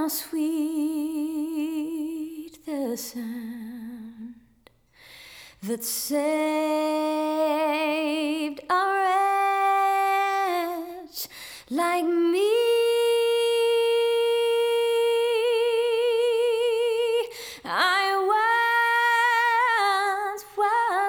how sweet the sound that saved a wretch like me.